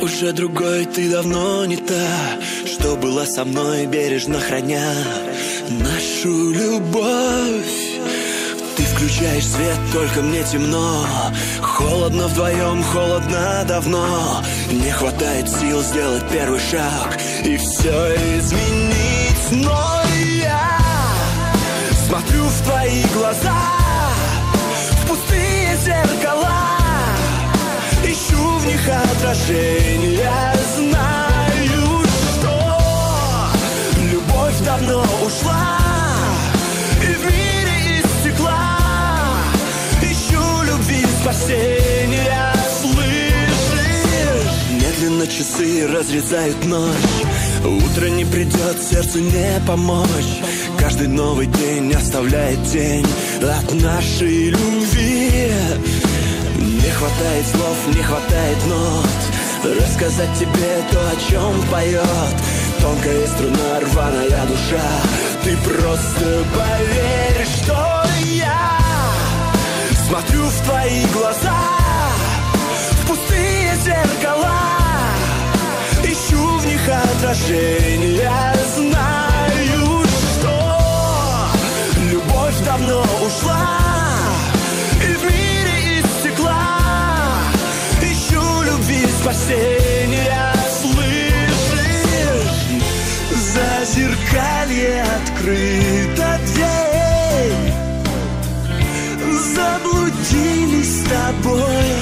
уже другой, ты давно не та, что была со мной, бережно храня нашу любовь. Ты включаешь свет, только мне темно. Холодно вдвоем, холодно давно. Не хватает сил сделать первый шаг и все изменить. Но я смотрю в твои глаза, в пустые зеркала, ищу в них отражения. Знаю, что любовь давно ушла, и в мире из стекла ищу любви спасения. Слышишь? Медленно часы разрезают ночь. Утро не придет, сердцу не помочь. Каждый новый день оставляет тень от нашей любви. Не хватает слов, не хватает нот рассказать тебе то, о чем поет тонкая струна, рваная душа. Ты просто поверь, что я смотрю в твои глаза, в пустые зеркала, ищу в них отражения. Знаю, что любовь давно ушла, и в мире из стекла ищу любви спасения. Слышишь? За зеркалье открыта дверь, заблудились с тобой